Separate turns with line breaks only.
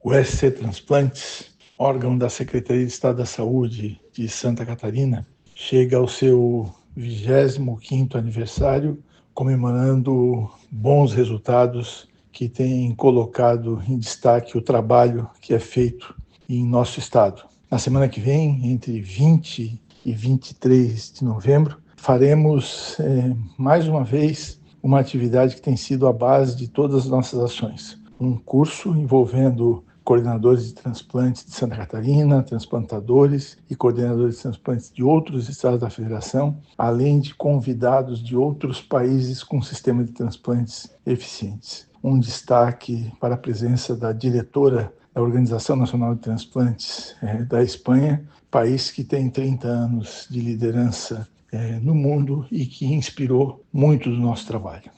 O SC Transplantes, órgão da Secretaria de Estado da Saúde de Santa Catarina, chega ao seu 25º aniversário, comemorando bons resultados que têm colocado em destaque o trabalho que é feito em nosso estado. Na semana que vem, entre 20 e 23 de novembro, faremos mais uma vez uma atividade que tem sido a base de todas as nossas ações. Um curso envolvendo coordenadores de transplantes de Santa Catarina, transplantadores e coordenadores de transplantes de outros estados da federação, além de convidados de outros países com sistema de transplantes eficientes. Um destaque para a presença da diretora da Organização Nacional de Transplantes da Espanha, país que tem 30 anos de liderança no mundo e que inspirou muito do nosso trabalho.